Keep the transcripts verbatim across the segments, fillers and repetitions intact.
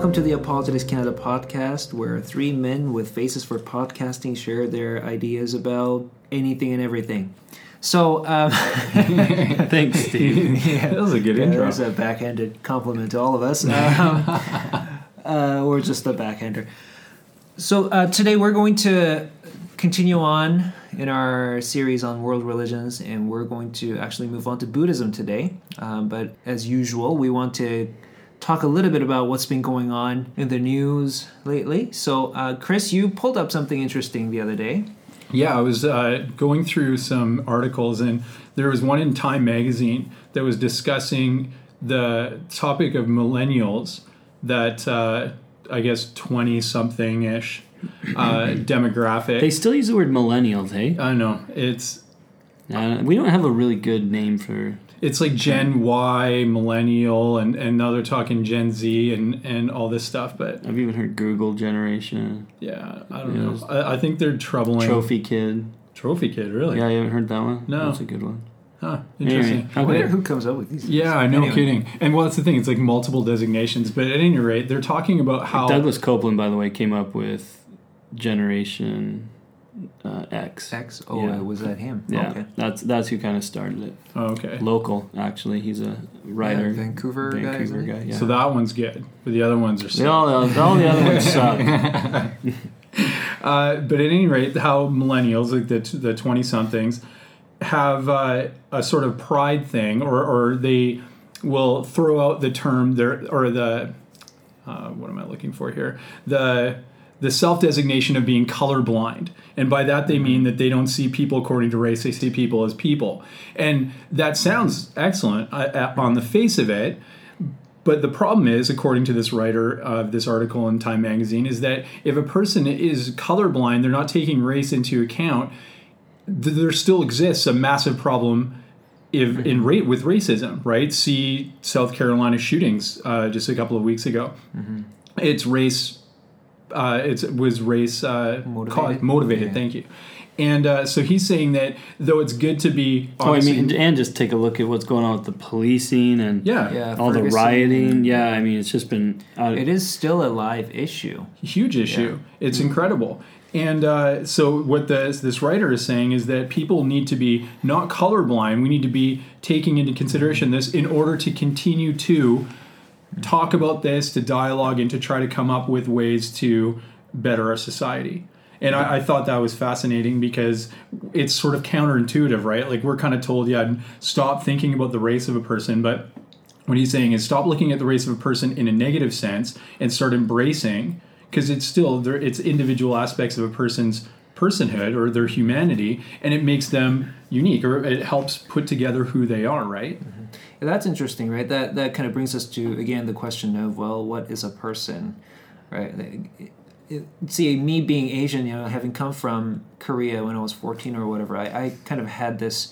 welcome to the Apologetics Canada podcast, where three men with faces for podcasting share their ideas about anything and everything. So, um, thanks, Steve. Yeah, that was a good yeah, intro. That was a backhanded compliment to all of us. Um, uh, or just a backhander. So uh, today we're going to continue on in our series on world religions, and we're going to actually move on to Buddhism today. Um, but as usual, we want to talk a little bit about what's been going on in the news lately. So, uh, Chris, you pulled up something interesting the other day. Yeah, I was uh, going through some articles, and there was one in Time magazine that was discussing the topic of millennials, that uh, I guess twenty-something-ish uh, demographic. They still use the word millennials, hey? I don't know. It's Uh, we don't have a really good name for... it's like Gen Y, millennial, and, and now they're talking Gen Z and, and all this stuff. But I've even heard Google generation. yeah, I don't Yeah. know. I, I think they're troubling. Trophy kid. Trophy kid, really? Yeah, you haven't heard that one? No. That's a good one. Huh, interesting. Anyway, I wonder okay. who comes up with these. Yeah, I know, Anyway. kidding. And well, that's the thing. It's like multiple designations. But at any rate, they're talking about how... Douglas Copeland, by the way, came up with Generation uh, X. X? Oh, Yeah. was that him? Yeah, Okay. that's that's who kind of started it. Oh, okay. Local, actually. He's a writer. Yeah, Vancouver, guy, Vancouver isn't he? guy, yeah. So that one's good. But the other ones are... They all, all the other ones suck. Uh, but at any rate, how millennials, like the the twenty-somethings, have uh, a sort of pride thing, or, or they will throw out the term, their, or the... Uh, what am I looking for here? The... the self-designation of being colorblind. And by that they mean that they don't see people according to race, they see people as people. And that sounds excellent uh, on the face of it, but the problem is, according to this writer of this article in Time magazine, is that if a person is colorblind, they're not taking race into account, th- there still exists a massive problem if, in rate with racism, right? See South Carolina shootings uh, just a couple of weeks ago. Mm-hmm. It's race... Uh, it's, it was race uh, Motivated. Cause, motivated. Yeah. Thank you. And uh, so he's saying that though it's good to be, Oh, I mean, and just take a look at what's going on with the policing and yeah, Yeah. all the Ferguson. rioting. Yeah, I mean, it's just been... Uh, It is still a live issue. huge issue. It's incredible. And uh, so what the, this writer is saying is that people need to be not colorblind. We need to be taking into consideration this in order to continue to talk about this, to dialogue, and to try to come up with ways to better our society. And I, I thought that was fascinating because it's sort of counterintuitive, right? Like we're kind of told, yeah, stop thinking about the race of a person, but what he's saying is stop looking at the race of a person in a negative sense and start embracing, because it's still there, it's individual aspects of a person's personhood or their humanity, and it makes them unique, or it helps put together who they are, right? Mm-hmm. Yeah, that's interesting, right? That that kind of brings us to, again, the question of, well, what is a person, right? It, it, see, me being Asian, you know, having come from Korea when I was fourteen or whatever, I, I kind of had this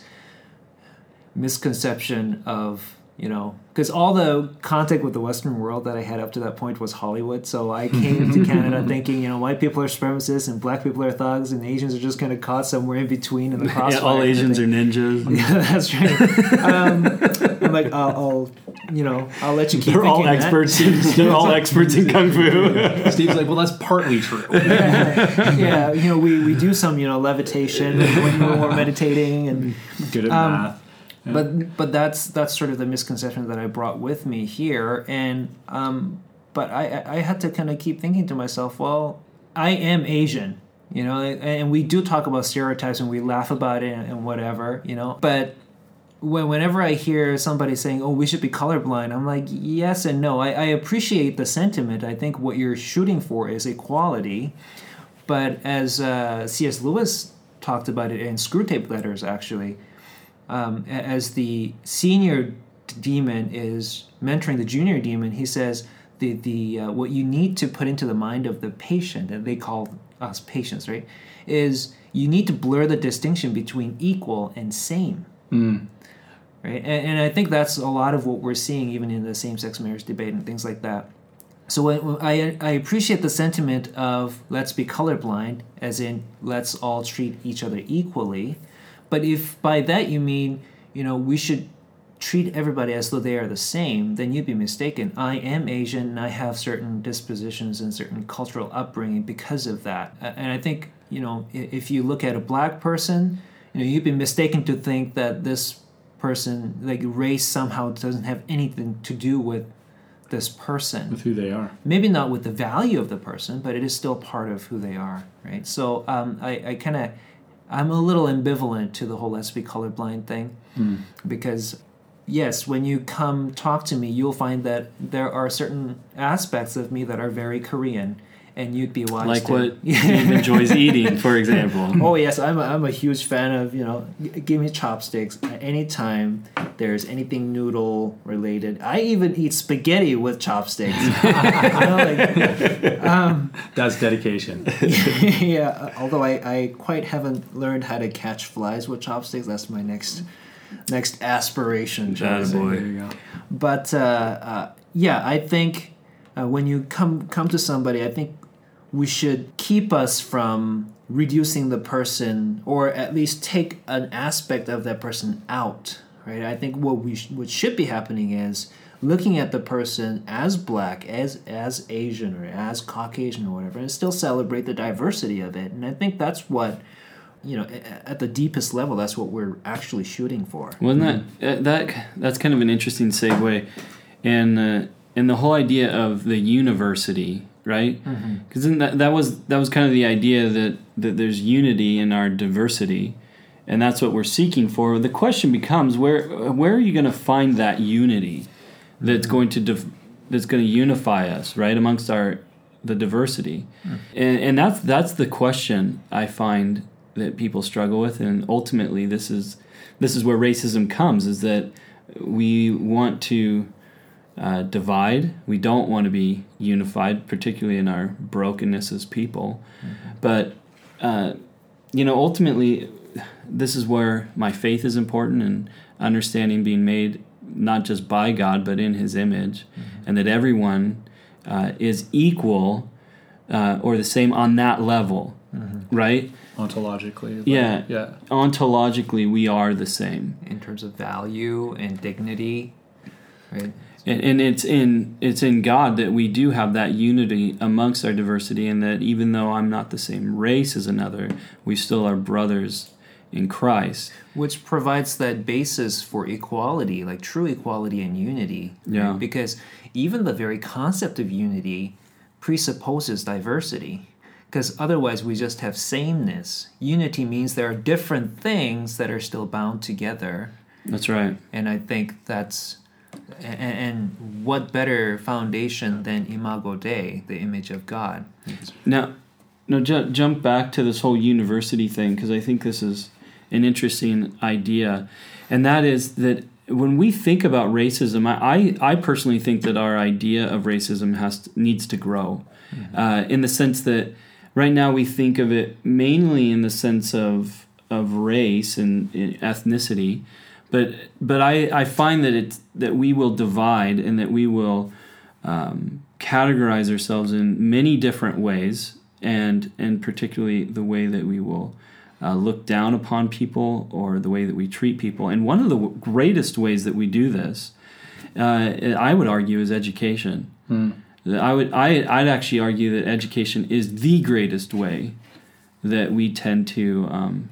misconception of, you know, because all the contact with the Western world that I had up to that point was Hollywood. So I came to Canada thinking, you know, white people are supremacists and black people are thugs and Asians are just kind of caught somewhere in between in the crossfire. yeah, all Asians are ninjas. Yeah, that's right. Um, I'm like, I'll, I'll, you know, I'll let you keep. They're all thinking that. experts. In, they're all experts in kung fu. Steve's like, well, that's partly true. yeah, yeah, you know, we, we do some, you know, levitation when we're meditating and. Good at Um, math. Yeah. But but that's that's sort of the misconception that I brought with me here, and um, but I I had to kind of keep thinking to myself, well, I am Asian, you know, and we do talk about stereotypes and we laugh about it and whatever, you know, but when whenever I hear somebody saying, oh, we should be colorblind, I'm like, yes and no. I, I appreciate the sentiment. I think what you're shooting for is equality, but as uh, C S Lewis talked about it in Screwtape Letters, actually. Um, as the senior demon is mentoring the junior demon, he says the the uh, what you need to put into the mind of the patient, and they call us patients, right, is you need to blur the distinction between equal and same. Mm. Right, and, and I think that's a lot of what we're seeing even in the same-sex marriage debate and things like that. So when, I I appreciate the sentiment of let's be colorblind, as in let's all treat each other equally. But if by that you mean, you know, we should treat everybody as though they are the same, then you'd be mistaken. I am Asian, and I have certain dispositions and certain cultural upbringing because of that. And I think, you know, if you look at a black person, you know, you'd be mistaken to think that this person, like race, somehow doesn't have anything to do with this person. With who they are. Maybe not with the value of the person, but it is still part of who they are, right? So um, I, I kind of, I'm a little ambivalent to the whole let's be colorblind thing, mm. because yes, when you come talk to me, you'll find that there are certain aspects of me that are very Korean, and you'd be wise like to... what Steve enjoys eating, for example. Oh yes, I'm a, I'm a huge fan of, you know, g- give me chopsticks anytime there's anything noodle related. I even eat spaghetti with chopsticks. You know, like, um, That's dedication. yeah, although I, I quite haven't learned how to catch flies with chopsticks. That's my next next aspiration. Atta boy. There you go. But uh, uh, yeah, I think uh, when you come come to somebody, I think we should keep us from reducing the person, or at least take an aspect of that person out, right? I think what we sh- what should be happening is looking at the person as black, as as Asian, or as Caucasian, or whatever, and still celebrate the diversity of it. And I think that's what, you know, at the deepest level, that's what we're actually shooting for. Wasn't that uh, that that's kind of an interesting segue, and uh, and the whole idea of the university, right? Because mm-hmm. that that was that was kind of the idea that that there's unity in our diversity, and that's what we're seeking for. The question becomes, where where are you going to find that unity that's mm-hmm. going to div- that's going to unify us, right, amongst our the diversity, mm-hmm. and and that's that's the question I find that people struggle with, and ultimately this is this is where racism comes, is that we want to uh, divide. We don't want to be unified, particularly in our brokenness as people. Mm-hmm. But uh, you know, ultimately, this is where my faith is important, and understanding being made not just by God but in His image, mm-hmm. and that everyone uh, is equal uh, or the same on that level, mm-hmm. right? Ontologically. Like, yeah. Yeah. Ontologically, we are the same. In terms of value and dignity, right? And, and it's in it's in God that we do have that unity amongst our diversity, and that even though I'm not the same race as another, we still are brothers in Christ. Which provides that basis for equality, like true equality and unity. Yeah. Right? Because even the very concept of unity presupposes diversity. Because otherwise we just have sameness. Unity means there are different things that are still bound together. That's right. And I think that's... And, and what better foundation than Imago Dei, the image of God? Now, now ju- jump back to this whole university thing, because I think this is an interesting idea. And that is that when we think about racism, I, I, I personally think that our idea of racism has to, needs to grow. Mm-hmm. Uh, in the sense that right now we think of it mainly in the sense of of race and, and ethnicity, but but I, I find that it's that we will divide, and that we will um, categorize ourselves in many different ways, and and particularly the way that we will uh, look down upon people, or the way that we treat people. And one of the w- greatest ways that we do this, uh, I would argue, is education. Hmm. I would I I'd actually argue that education is the greatest way that we tend to um,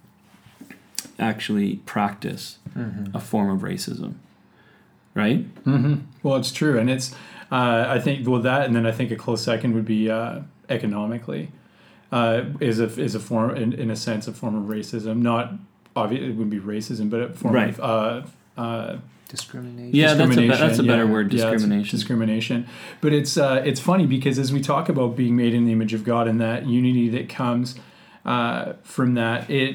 actually practice mm-hmm. a form of racism, right? Mm-hmm. Well, it's true, and it's uh, I think well that, and then I think a close second would be uh, economically uh, is a is a form in, in a sense a form of racism. Not obvious, it wouldn't be racism, but a form right. of uh, uh, discrimination. Yeah, that's a, be- discrimination. that's a better yeah. word, discrimination. Yeah, discrimination. But it's uh, it's funny because as we talk about being made in the image of God and that unity that comes uh, from that, it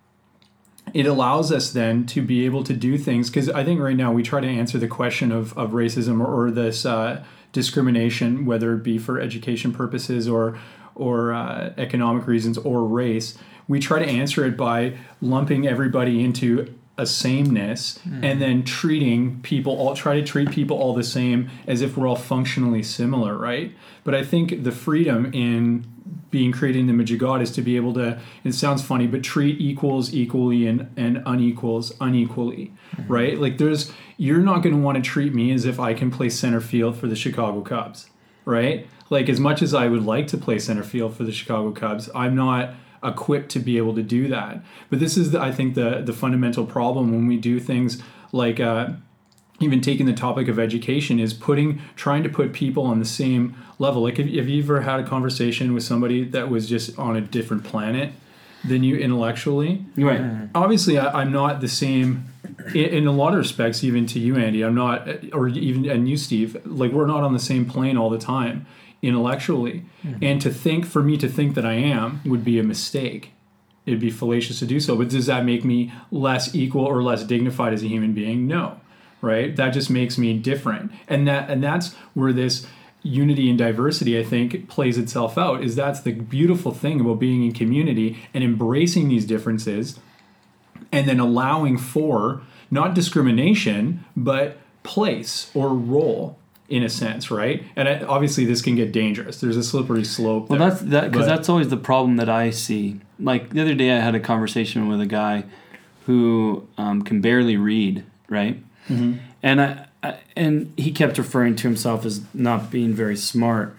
it allows us then to be able to do things. Because I think right now we try to answer the question of, of racism or, or this uh, discrimination, whether it be for education purposes or or uh, economic reasons or race. We try to answer it by lumping everybody into a sameness, mm. and then treating people all try to treat people all the same as if we're all functionally similar, right? But I think the freedom in being created in the image of God is to be able to, it sounds funny, but treat equals equally and, and unequals unequally, mm-hmm. right? Like there's, you're not going to want to treat me as if I can play center field for the Chicago Cubs, right? Like as much as I would like to play center field for the Chicago Cubs, I'm not equipped to be able to do that. But this is, the, I think, the the fundamental problem when we do things like, uh, even taking the topic of education, is putting, trying to put people on the same level. Like, have, have you ever had a conversation with somebody that was just on a different planet than you intellectually? Right. Obviously, I, I'm not the same in, in a lot of respects, even to you, Andy. I'm not, or even, and you, Steve, like we're not on the same plane all the time intellectually. Mm-hmm. And to think, for me to think that I am would be a mistake. It'd be fallacious to do so. But does that make me less equal or less dignified as a human being? No. Right? That just makes me different. And that and that's where this unity and diversity, I think, plays itself out, is that's the beautiful thing about being in community and embracing these differences and then allowing for not discrimination, but place or role in a sense, right? And I, obviously this can get dangerous. There's a slippery slope well, there. that's that because that's always the problem that I see. Like the other day I had a conversation with a guy who um, can barely read, right? Mm-hmm. And I, I and he kept referring to himself as not being very smart.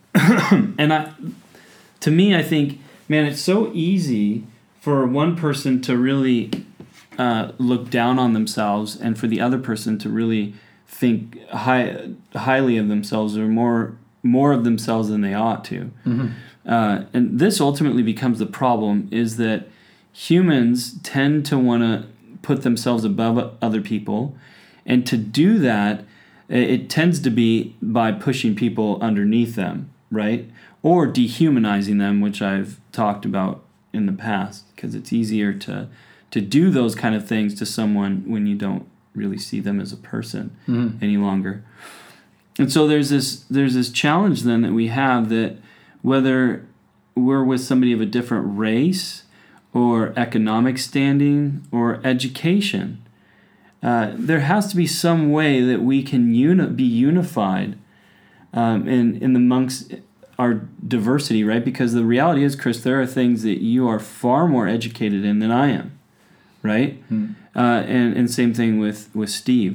And I, to me, I think, man, it's so easy for one person to really uh, look down on themselves, and for the other person to really think high, highly of themselves, or more more of themselves than they ought to. Mm-hmm. Uh, and this ultimately becomes the problem: is that humans tend to want to put themselves above other people. And to do that, it tends to be by pushing people underneath them, right? Or dehumanizing them, which I've talked about in the past, because it's easier to to do those kind of things to someone when you don't really see them as a person mm-hmm. any longer. And so there's this there's this challenge then that we have, that whether we're with somebody of a different race or economic standing or education, Uh, there has to be some way that we can uni- be unified um, in, in amongst our diversity, right? Because the reality is, Chris, there are things that you are far more educated in than I am, right? Mm. Uh, and, and same thing with, with Steve.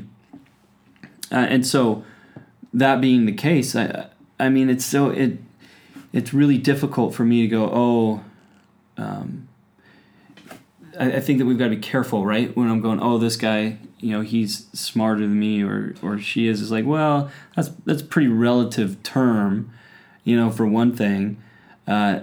Uh, and so that being the case, I I mean, it's so it it's really difficult for me to go, oh, um, I, I think that we've got to be careful, right? When I'm going, oh, this guy, you know, he's smarter than me, or or she is. It's like, well, that's that's a pretty relative term, you know, for one thing. Uh,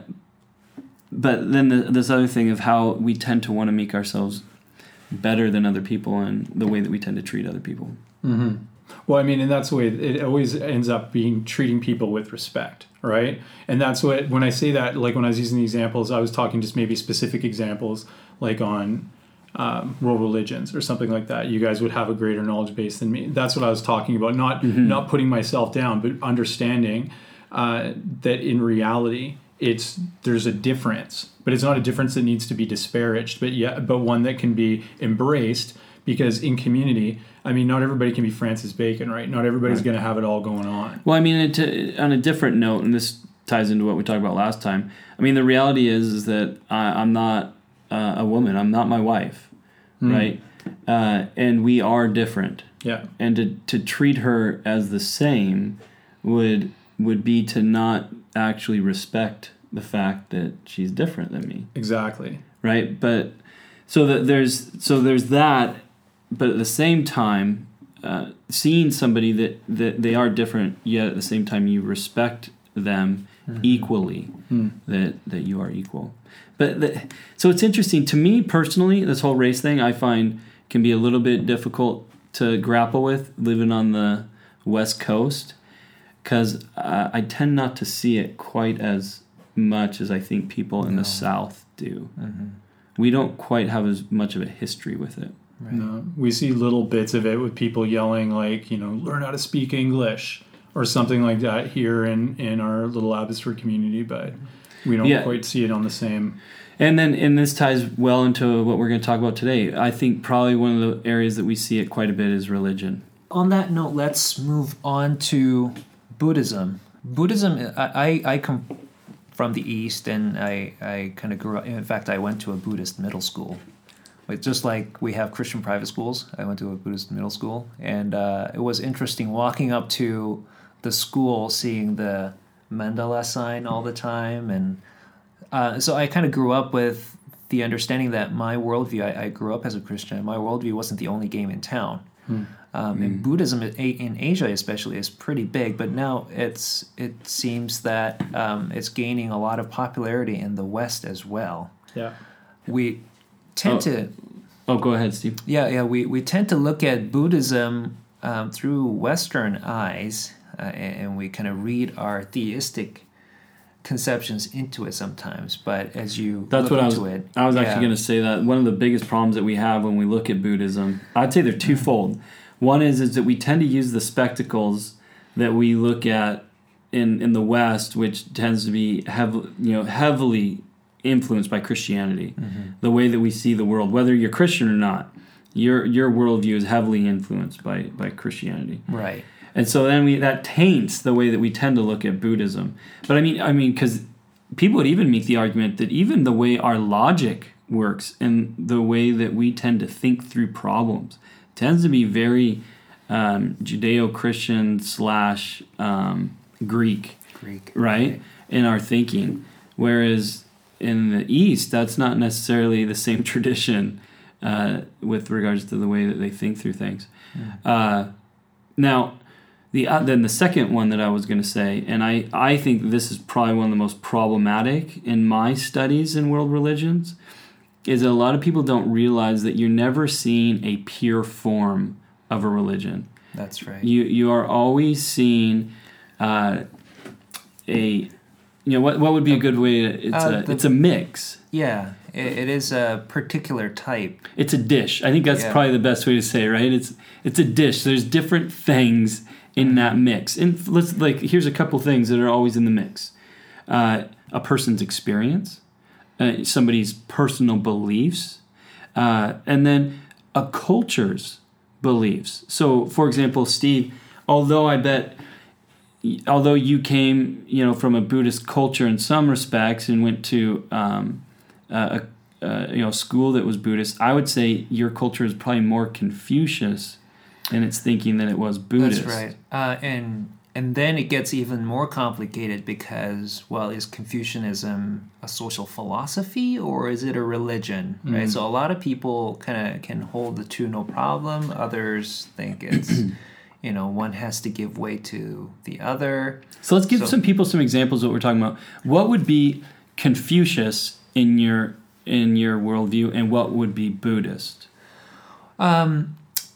but then the, this other thing of how we tend to want to make ourselves better than other people, and the way that we tend to treat other people. Mm-hmm. Well, I mean, and that's the way it always ends up being, treating people with respect, right? And that's what, when I say that, like when I was using the examples, I was talking just maybe specific examples, like on um, world religions or something like that. You guys would have a greater knowledge base than me. That's what I was talking about. Not mm-hmm. not putting myself down, but understanding uh, that in reality, it's there's a difference, but it's not a difference that needs to be disparaged, but yeah, but one that can be embraced. Because in community, I mean, not everybody can be Francis Bacon, right? Not everybody's right. going to have it all going on. Well, I mean, it, on a different note, and this ties into what we talked about last time. I mean, the reality is, is that I, I'm not uh, a woman. I'm not my wife, mm. right? Uh, and we are different. Yeah. And to to treat her as the same would would be to not actually respect the fact that she's different than me. Exactly. Right. But so that there's so there's that. But at the same time, uh, seeing somebody that, that they are different, yet at the same time you respect them mm-hmm. equally, mm. that that you are equal. But the, so it's interesting to me personally. This whole race thing I find can be a little bit difficult to grapple with living on the West Coast, because uh, I tend not to see it quite as much as I think people in no. the South do. Mm-hmm. We don't quite have as much of a history with it. Right. No, we see little bits of it with people yelling like, you know, learn how to speak English or something like that here in, in our little Abbotsford community, but we don't yeah. quite see it on the same. And then, and this ties well into what we're going to talk about today. I think probably one of the areas that we see it quite a bit is religion. On that note, let's move on to Buddhism. Buddhism, I, I, I com- from the East, and I, I kind of grew up. In fact, I went to a Buddhist middle school. Like, just like we have Christian private schools, I went to a Buddhist middle school, and uh, it was interesting walking up to the school, seeing the mandala sign all the time, and uh, so I kind of grew up with the understanding that my worldview. I, I grew up as a Christian. My worldview wasn't the only game in town. Hmm. Um, mm. And Buddhism in Asia, especially, is pretty big. But now it's it seems that um, it's gaining a lot of popularity in the West as well. Yeah, we tend oh. to. Oh, go ahead, Steve. Yeah, yeah. We, we tend to look at Buddhism um, through Western eyes, uh, and, and we kind of read our theistic conceptions into it sometimes. But as you that's look what into I was. it, I was yeah. actually going to say that one of the biggest problems that we have when we look at Buddhism, I'd say they're twofold. One is is that we tend to use the spectacles that we look at in, in the West, which tends to be heavily, you know, heavily influenced by Christianity. Mm-hmm. The way that we see the world, whether you're Christian or not, your your worldview is heavily influenced by, by Christianity. Right. And so then we that taints the way that we tend to look at Buddhism. But I mean, I mean, because people would even make the argument that even the way our logic works and the way that we tend to think through problems tends to be very um, Judeo-Christian slash um, Greek, Greek, right? right? In our thinking. Whereas in the East, that's not necessarily the same tradition uh, with regards to the way that they think through things. Mm. Uh, now, the uh, then the second one that I was going to say, and I, I think this is probably one of the most problematic in my studies in world religions, is that a lot of people don't realize that you're never seeing a pure form of a religion. That's right. You you are always seeing uh, a, you know, what what would be a good way to, it's uh, a the, it's a mix. Yeah, it, it is a particular type. It's a dish. I think that's yeah. probably the best way to say it, right? It's it's a dish. There's different things in that mix. And let's like here's a couple things that are always in the mix. Uh, a person's experience. Uh, somebody's personal beliefs, uh, and then a culture's beliefs. So, for example, Steve, although I bet, although you came, you know, from a Buddhist culture in some respects and went to um, a, a you know school that was Buddhist, I would say your culture is probably more Confucius in its thinking than it was Buddhist. That's right, uh, and. And then it gets even more complicated because, well, is Confucianism a social philosophy or is it a religion, right? Mm-hmm. So a lot of people kind of can hold the two no problem. Others think it's, you know, one has to give way to the other. So let's give so, some people some examples of what we're talking about. What would be Confucius in your in your worldview, and what would be Buddhist? Um,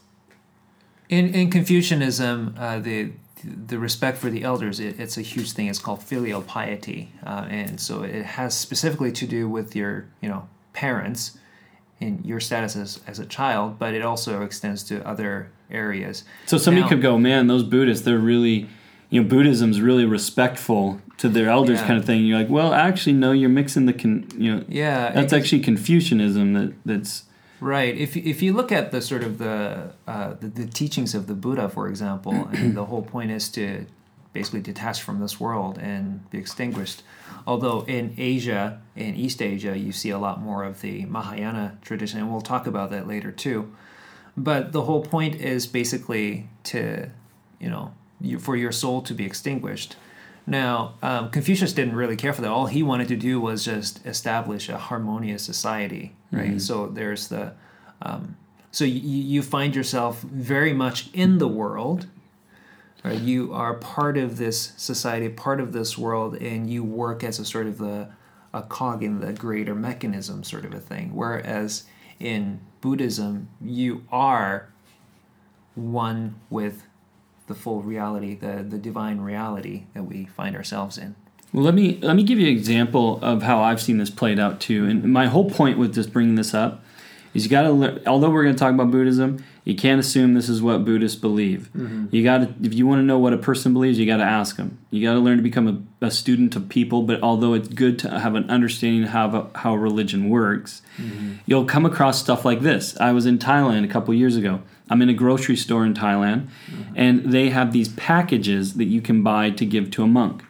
in in Confucianism, uh, the the respect for the elders, it, it's a huge thing. It's called filial piety, uh, and so it has specifically to do with your, you know, parents and your status as, as a child, but it also extends to other areas. So somebody now, could go, man, those Buddhists, they're really, you know, Buddhism's really respectful to their elders, yeah. kind of thing. And you're like, well, actually, no, you're mixing the, con- you know, yeah, that's actually Confucianism that that's. Right. If if you look at the sort of the, uh, the the teachings of the Buddha, for example, and the whole point is to basically detach from this world and be extinguished. Although in Asia, in East Asia, you see a lot more of the Mahayana tradition, and we'll talk about that later too. But the whole point is basically to, you know, you, for your soul to be extinguished. Now, um, Confucius didn't really care for that. All he wanted to do was just establish a harmonious society, right? Mm-hmm. So there's the, um, so you, you find yourself very much in the world, right? You are part of this society, part of this world, and you work as a sort of the, a cog in the greater mechanism sort of a thing. Whereas in Buddhism, you are one with the full reality, the, the divine reality that we find ourselves in. Well, let me let me give you an example of how I've seen this played out too. And my whole point with just bringing this up is you got to learn. Although we're going to talk about Buddhism, you can't assume this is what Buddhists believe. Mm-hmm. You got to, if you want to know what a person believes, you got to ask them. You got to learn to become a, a student of people. But although it's good to have an understanding of how how religion works, mm-hmm. you'll come across stuff like this. I was in Thailand a couple years ago. I'm in a grocery store in Thailand, mm-hmm. and they have these packages that you can buy to give to a monk.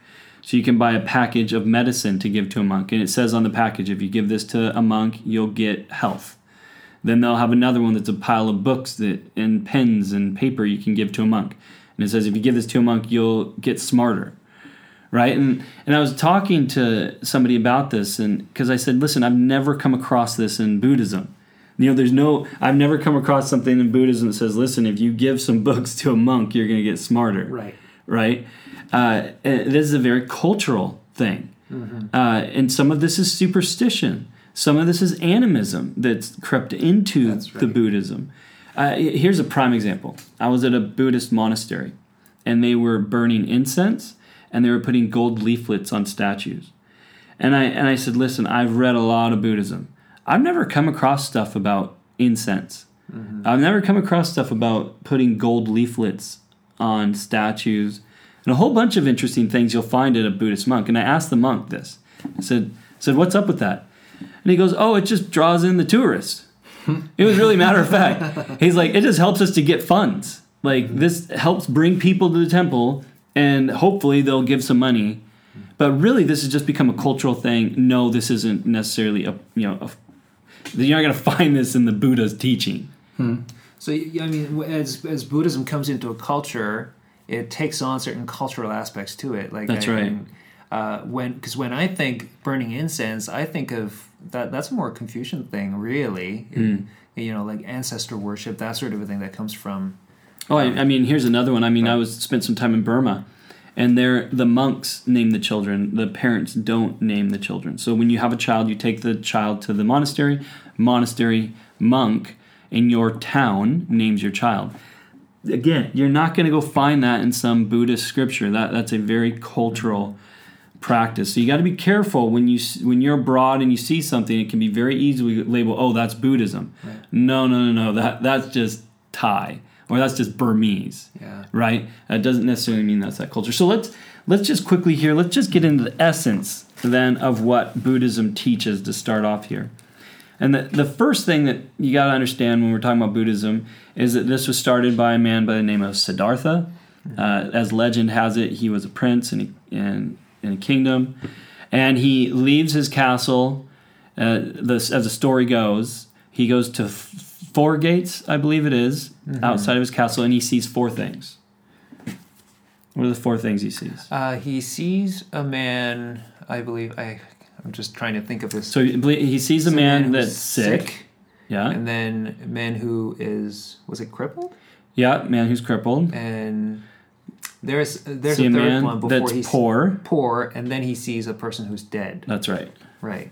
So you can buy a package of medicine to give to a monk, and it says on the package, if you give this to a monk, you'll get health. Then they'll have another one that's a pile of books that and pens and paper you can give to a monk. And it says if you give this to a monk, you'll get smarter. Right? And and I was talking to somebody about this, and because I said, listen, I've never come across this in Buddhism. You know, there's no, I've never come across something in Buddhism that says, listen, if you give some books to a monk, you're going to get smarter. Right. Right? Uh, this is a very cultural thing. Mm-hmm. Uh, and some of this is superstition. Some of this is animism that's crept into that's right. the Buddhism. Uh, here's a prime example. I was at a Buddhist monastery, and they were burning incense, and they were putting gold leaflets on statues. And I and I said, listen, I've read a lot of Buddhism. I've never come across stuff about incense. Mm-hmm. I've never come across stuff about putting gold leaflets on statues and a whole bunch of interesting things you'll find in a Buddhist monk. And I asked the monk this. I said, I said, what's up with that? And he goes, oh, it just draws in the tourists. It was really matter of fact. He's like, it just helps us to get funds. Like, mm-hmm. this helps bring people to the temple, and hopefully they'll give some money. But really, this has just become a cultural thing. No, this isn't necessarily a, you know, a, you're not going to find this in the Buddha's teaching. Hmm. So, I mean, as as Buddhism comes into a culture, it takes on certain cultural aspects to it. Like That's I, right. And, uh, when because when I think burning incense, I think of that. That's a more Confucian thing, really. Mm. It, you know, like ancestor worship, that sort of a thing that comes from. Oh, I, I mean, here's another one. I mean, I was spent some time in Burma, and there the monks name the children. The parents don't name the children. So when you have a child, you take the child to the monastery. Monastery monk in your town names your child. Again, you're not going to go find that in some Buddhist scripture. That that's a very cultural practice. So you got to be careful when you when you're abroad and you see something. It can be very easily labeled, "Oh, that's Buddhism." Right. No, no, no, no. That that's just Thai. Or that's just Burmese, yeah. right? It doesn't necessarily mean that's that culture. So let's let's just quickly here, let's just get into the essence then of what Buddhism teaches to start off here. And the, the first thing that you got to understand when we're talking about Buddhism is that this was started by a man by the name of Siddhartha. Mm-hmm. Uh, as legend has it, he was a prince in a, in, in a kingdom. And he leaves his castle, uh, this, as the story goes, he goes to four gates, I believe it is, mm-hmm. outside of his castle, and he sees four things. What are the four things he sees? Uh, he sees a man, I believe, I, I'm just trying to think of this. So he sees a man, man that's sick. sick. Yeah. And then a man who is, was it crippled? Yeah, man who's crippled. And there's there's See a a third man one before that's he's poor. Poor, and then he sees a person who's dead. That's right. Right.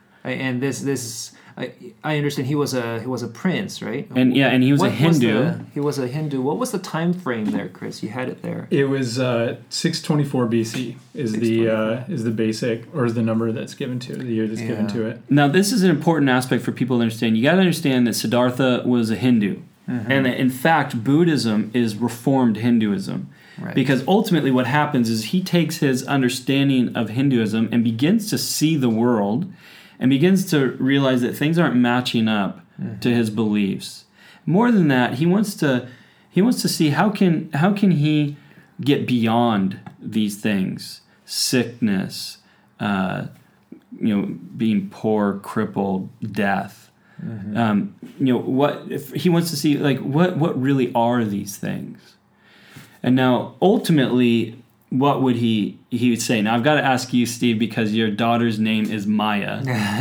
And this this I, I understand he was a he was a prince, right? And yeah, and he was what a Hindu. Was the, he was a Hindu. What was the time frame there, Chris? You had it there. It was uh, six twenty-four B C is the uh, is the basic or is the number that's given to it, the year that's yeah. given to it. Now, this is an important aspect for people to understand. You got to understand that Siddhartha was a Hindu, mm-hmm. and that in fact Buddhism is reformed Hinduism. Right. Because ultimately what happens is he takes his understanding of Hinduism and begins to see the world and begins to realize that things aren't matching up mm-hmm. to his beliefs. More than that, he wants to he wants to see how can how can he get beyond these things, sickness, uh, you know, being poor, crippled, death. Mm-hmm. Um, you know, what if he wants to see like what what really are these things? And now, ultimately, what would he he would say? Now, I've got to ask you, Steve, because your daughter's name is Maya.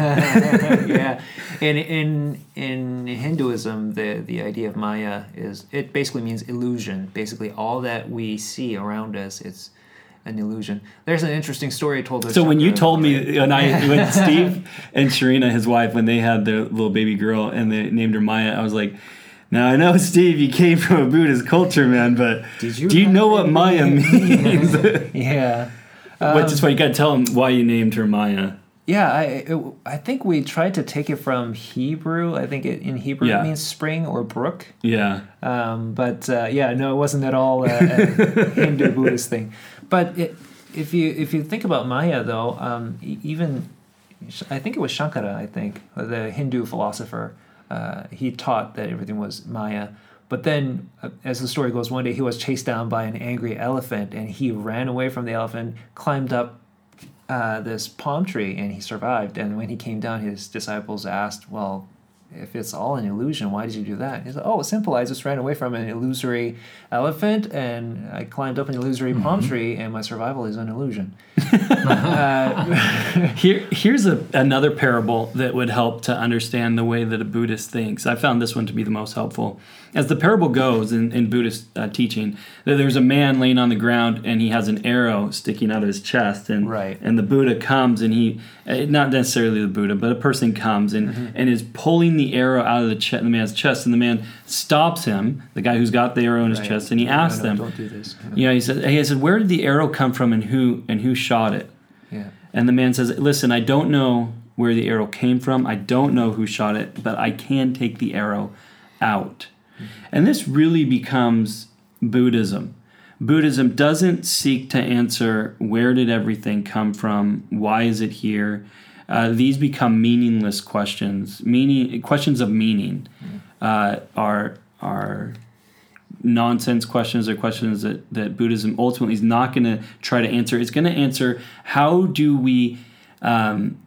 Yeah, in in in Hinduism, the the idea of Maya is it basically means illusion. Basically, all that we see around us, it's an illusion. There's an interesting story told. So when you told me when I when Steve and Sharina, his wife, when they had their little baby girl and they named her Maya, I was like. Now, I know, Steve, you came from a Buddhist culture, man, but Did you do you know what Maya means? Yeah. Um, Which is why you got to tell him why you named her Maya. Yeah, I it, I think we tried to take it from Hebrew. I think it, in Hebrew yeah. it means spring or brook. Yeah. Um, but, uh, yeah, no, it wasn't at all a, a Hindu Buddhist thing. But it, if you if you think about Maya, though, um, even, I think it was Shankara, I think, the Hindu philosopher, Uh, he taught that everything was Maya, but then, uh, as the story goes, one day he was chased down by an angry elephant, and he ran away from the elephant, climbed up uh, this palm tree, and he survived. And when he came down, his disciples asked, well, if it's all an illusion, why did you do that? He said, oh, it's simple. I just ran away from an illusory elephant, and I climbed up an illusory mm-hmm. palm tree, and my survival is an illusion. uh, Here, here's a, another parable that would help to understand the way that a Buddhist thinks. I found this one to be the most helpful. As the parable goes in, in Buddhist uh, teaching, that there's a man laying on the ground, and he has an arrow sticking out of his chest, and right. and the Buddha comes, and he, not necessarily the Buddha, but a person comes and, mm-hmm. and is pulling the arrow out of the, ch- the man's chest, and the man stops him, the guy who's got the arrow in his right. chest, and he no, asks no, them, don't do this. No. You know, he said, hey, he said, where did the arrow come from, and who and who shot it? Yeah. And the man says, listen, I don't know where the arrow came from. I don't know who shot it, but I can take the arrow out. Mm-hmm. And this really becomes Buddhism. Buddhism doesn't seek to answer where did everything come from, why is it here. Uh, these become meaningless questions. Meaning questions of meaning uh, are are nonsense questions, or questions that, that Buddhism ultimately is not going to try to answer. It's going to answer how do we um,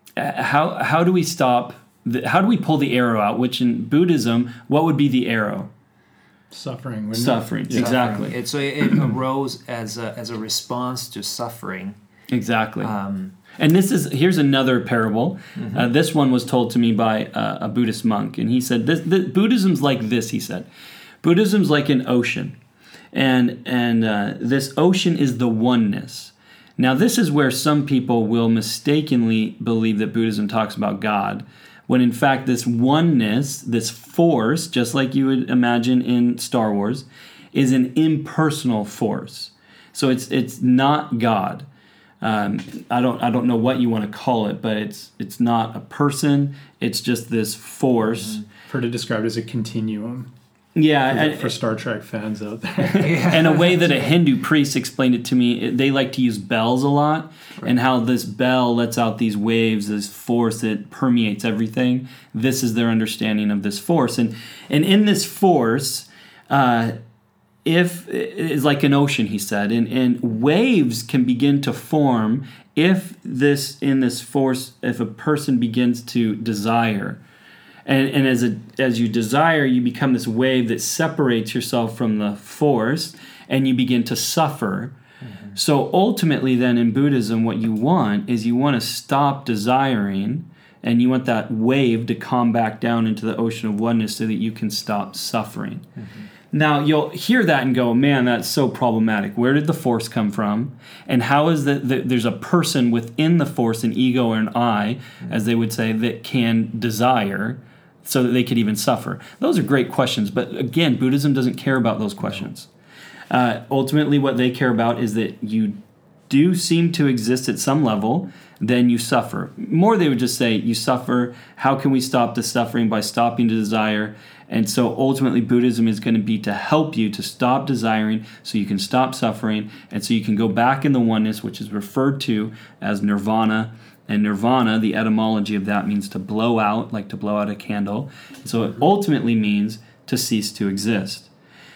how how do we stop the, how do we pull the arrow out? Which in Buddhism, what would be the arrow? Suffering. Suffering. Yeah. Exactly. It, so it, it arose as a as a response to suffering. Exactly. Um, And this is here's another parable. Mm-hmm. Uh, this one was told to me by uh, a Buddhist monk, and he said, this, this, "Buddhism's like this." He said, "Buddhism's like an ocean, and and uh, this ocean is the oneness." Now, this is where some people will mistakenly believe that Buddhism talks about God, when in fact this oneness, this force, just like you would imagine in Star Wars, is an impersonal force. So it's it's not God. Um, I don't I don't know what you want to call it, but it's it's not a person. It's just this force. Mm-hmm. I've heard it described as a continuum. Yeah, for, and, for Star Trek fans out there. yeah. and a way that a Hindu priest explained it to me, they like to use bells a lot, right. and how this bell lets out these waves, this force that permeates everything. This is their understanding of this force, and and in this force, uh, if is like an ocean, he said, and, and waves can begin to form if this in this force, if a person begins to desire. And, and as a, as you desire, you become this wave that separates yourself from the force, and you begin to suffer. Mm-hmm. So ultimately then in Buddhism, what you want is you want to stop desiring, and you want that wave to calm back down into the ocean of oneness so that you can stop suffering. Mm-hmm. Now, you'll hear that and go, man, that's so problematic. Where did the force come from? And how is that the, there's a person within the force, an ego or an I, mm-hmm. as they would say, that can desire so that they could even suffer? Those are great questions. But again, Buddhism doesn't care about those questions. Uh, ultimately, what they care about is that you do seem to exist at some level, then you suffer. More, they would just say, you suffer. How can we stop the suffering? By stopping the desire. And so ultimately Buddhism is going to be to help you to stop desiring so you can stop suffering, and so you can go back in the oneness, which is referred to as nirvana. And nirvana, the etymology of that means to blow out, like to blow out a candle. So it ultimately means to cease to exist.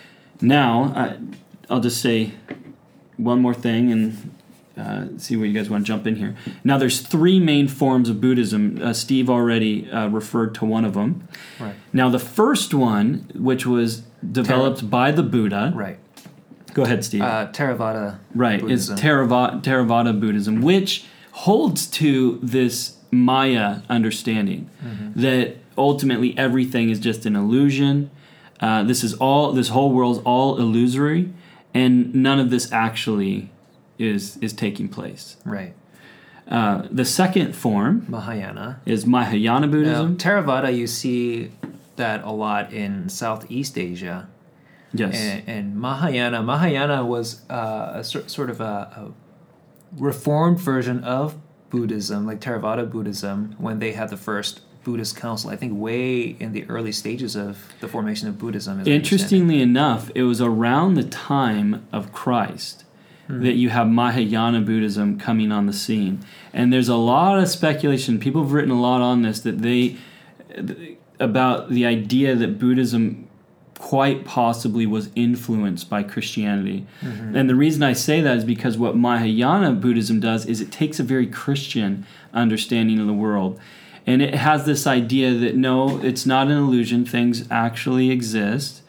Now, I, I'll just say one more thing and uh, see where you guys want to jump in here. Now, there's three main forms of Buddhism. Uh, Steve already uh, referred to one of them. Right. Now, the first one, which was developed Thera- by the Buddha. Right. Go ahead, Steve. Uh, Theravada Right. Buddhism. It's Theravada, Theravada Buddhism, which holds to this Maya understanding, mm-hmm. that ultimately everything is just an illusion. Uh, this is all. This whole world's all illusory, and none of this actually is is taking place. Right. Uh, the second form Mahayana is Mahayana Buddhism. Now, Theravada, you see that a lot in Southeast Asia. Yes. And, and Mahayana, Mahayana was uh, a sort sort of a, a reformed version of Buddhism, like Theravada Buddhism, when they had the first Buddhist council, I think way in the early stages of the formation of Buddhism. Interestingly enough, it was around the time of Christ mm-hmm. that you have Mahayana Buddhism coming on the scene. And there's a lot of speculation. People have written a lot on this, that they, about the idea that Buddhism quite possibly was influenced by Christianity. Mm-hmm. And the reason I say that is because what Mahayana Buddhism does is it takes a very Christian understanding of the world. And it has this idea that no, it's not an illusion, things actually exist.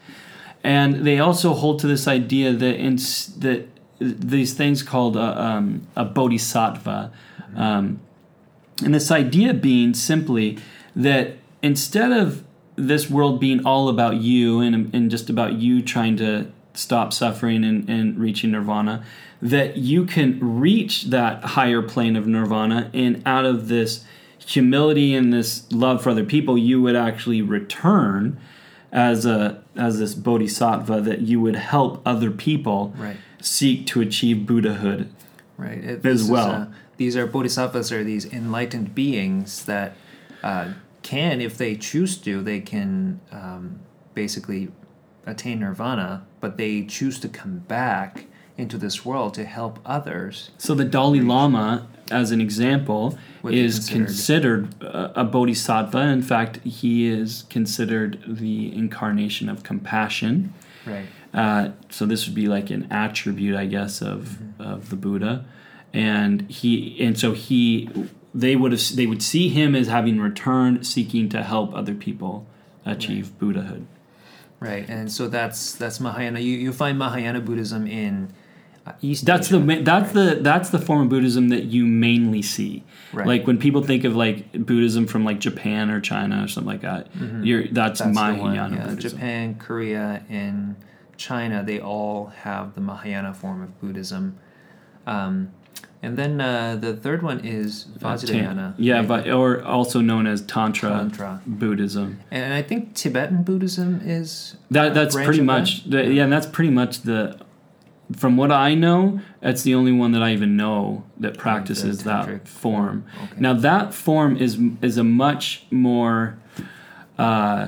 And they also hold to this idea that in, that these things called a, um, a bodhisattva, um, and this idea being simply that instead of this world being all about you and, and just about you trying to stop suffering and, and reaching nirvana, that you can reach that higher plane of nirvana, and out of this humility and this love for other people, you would actually return as a as this bodhisattva, that you would help other people right. seek to achieve Buddhahood right. It, as well. Is, uh, these are bodhisattvas, are these enlightened beings that uh, can, if they choose to, they can um, basically attain nirvana, but they choose to come back into this world to help others. So the Dalai Lama, as an example, Would be is considered, considered a, a bodhisattva. In fact, he is considered the incarnation of compassion. Right. Uh, so this would be like an attribute, I guess, of mm-hmm. of the Buddha, and he and so he they would have they would see him as having returned, seeking to help other people achieve right. Buddhahood. Right, and so that's that's Mahayana. You you find Mahayana Buddhism in uh, East That's Asia. the that's right. the that's the form of Buddhism that you mainly see. Right. Like when people think of like Buddhism from like Japan or China or something like that, mm-hmm. you're that's, that's Mahayana yeah. Buddhism. Japan, Korea, and China, they all have the Mahayana form of Buddhism. Um, and then uh, the third one is Vajrayana. Yeah, right? but or also known as Tantra, Tantra Buddhism. And I think Tibetan Buddhism is that. That's pretty much that? the, yeah. And that's pretty much the. From what I know, that's the only one that I even know that practices that form. Okay. Now that form is is a much more. Uh,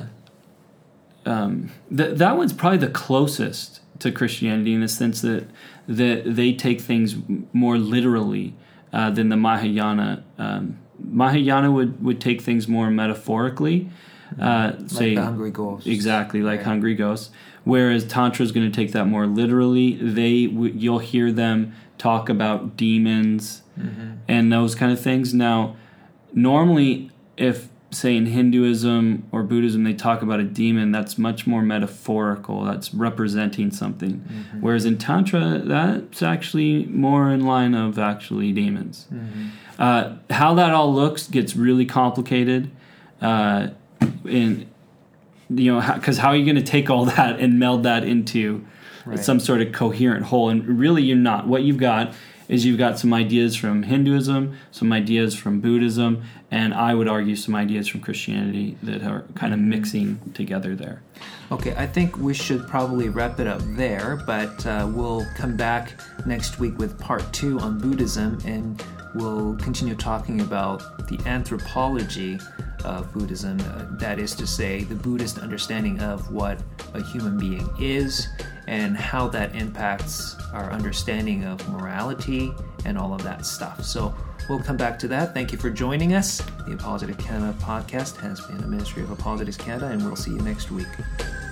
um, th- that one's probably the closest to Christianity in the sense that that they take things more literally uh, than the Mahayana. Um, Mahayana would, would take things more metaphorically. Uh, like say, the hungry ghosts. Exactly, like right. hungry ghosts. Whereas Tantra is going to take that more literally. They w- you'll hear them talk about demons mm-hmm. and those kind of things. Now, normally, if say in Hinduism or Buddhism they talk about a demon, that's much more metaphorical. That's representing something. Mm-hmm. Whereas in Tantra, that's actually more in line of actually demons. Mm-hmm. Uh, how that all looks gets really complicated. Uh, in you know, because how, how are you going to take all that and meld that into right. some sort of coherent whole? And really, you're not. What you've got is you've got some ideas from Hinduism, some ideas from Buddhism, and I would argue some ideas from Christianity that are kind of mixing together there. Okay, I think we should probably wrap it up there, but uh, we'll come back next week with part two on Buddhism, and we'll continue talking about the anthropology of Buddhism, uh, that is to say, the Buddhist understanding of what a human being is and how that impacts our understanding of morality and all of that stuff. So we'll come back to that. Thank you for joining us. The Apologetics Canada podcast has been a ministry of Apologetics Canada, and we'll see you next week.